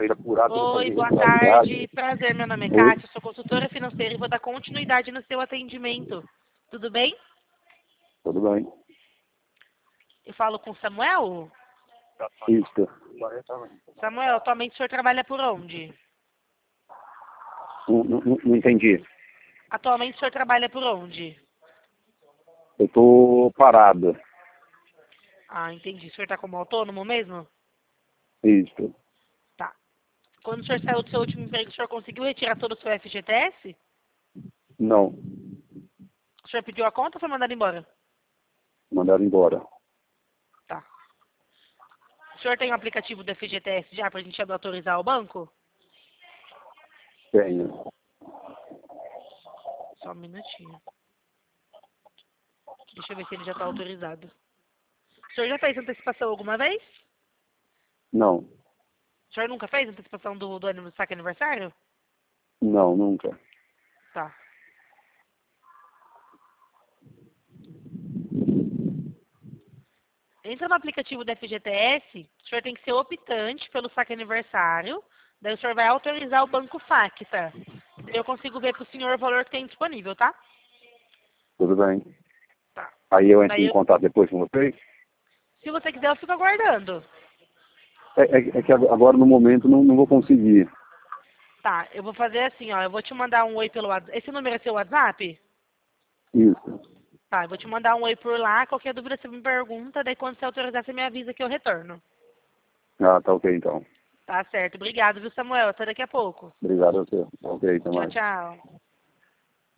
ele apurar tudo, Oi, fazer boa regularidade. tarde. Prazer, meu nome é Oi. Kátia, sou consultora financeira e vou dar continuidade no seu atendimento. Tudo bem? Tudo bem. Eu falo com o Samuel? Isso. Samuel, atualmente o senhor trabalha por onde? Não entendi. Atualmente o senhor trabalha por onde? Eu tô parado. Ah, entendi. O senhor está como autônomo mesmo? Isso. Tá. Quando o senhor saiu do seu último emprego, o senhor conseguiu retirar todo o seu FGTS? Não. O senhor pediu a conta ou foi mandado embora? Mandaram embora. Tá. O senhor tem o aplicativo do FGTS já para a gente autorizar o banco? Tenho. Só um minutinho. Deixa eu ver se ele já está autorizado. O senhor já fez antecipação alguma vez? Não. O senhor nunca fez antecipação do saque aniversário? Não, nunca. Tá. Entra no aplicativo da FGTS, o senhor tem que ser optante pelo saque aniversário, daí o senhor vai autorizar o banco Facta. Daí eu consigo ver para o senhor o valor que tem disponível, tá? Tudo bem. Tá. Aí eu entro Daí em contato depois com vocês? se você quiser, eu fico aguardando. É que agora no momento não vou conseguir. Tá, eu vou fazer assim, ó, eu vou te mandar um oi pelo WhatsApp. Esse número é seu WhatsApp? Isso. Tá, eu vou te mandar um oi por lá, qualquer dúvida você me pergunta, daí quando você autorizar você me avisa que eu retorno. Ah, tá ok então. Tá certo, obrigado, viu, Samuel? Até daqui a pouco. Obrigado a você. Tá ok, até Tchau, mais. tchau.